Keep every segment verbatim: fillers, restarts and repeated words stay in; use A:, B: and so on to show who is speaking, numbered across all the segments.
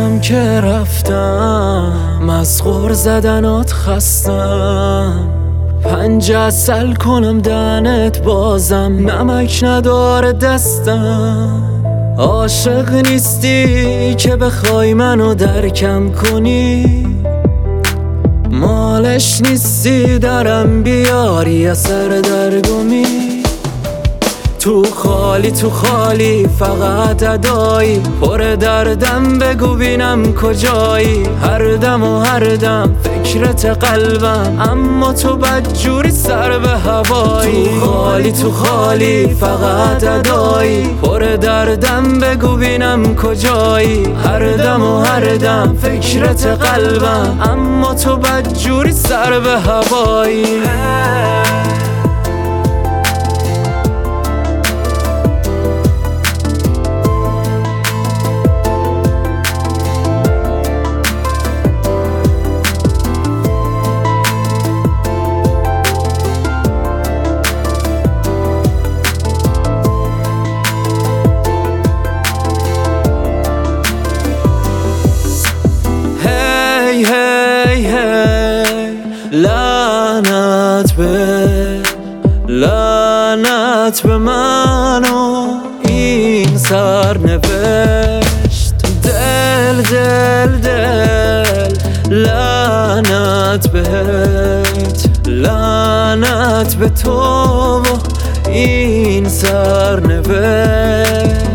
A: میدونم که رفتم، مزغور زدنات خستم، پنجه اصل کنم دهنت بازم نمک نداره دستم. عاشق نیستی که بخوای منو درکم کنی، مالش نیستی درم بیاری از سر درگمی. تو خالی تو خالی فقط ادایی، پر دردم بگو بینم کجایی. هر دم و هر دم فکرت قلبم، اما تو بدجوری سر به هوایی. تو خالی تو خالی فقط ادایی، پر دردم بگو بینم کجایی. هر دم و هر دم فکرت قلبم، اما تو بدجوری سر به هوایی. لعنت به لعنت به من و این سرنوشت. دل دل دل لعنت بهت، لعنت به تو و این سرنوشت.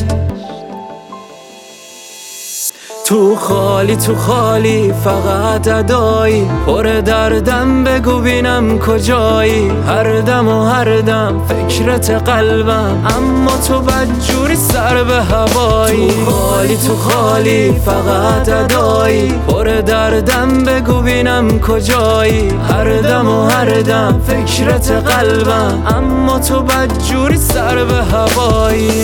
A: تو خالی تو خالی فقط ادایی، پر دردم بگو بینم کجایی. هر دم و هر دم فکرت قلبم، اما تو بدجوری سر به هوایی. تو خالی تو خالی فقط ادایی، پر دردم بگو بینم کجایی. هر دم و هر دم فکرت قلبم، اما تو بدجوری سر به هوایی.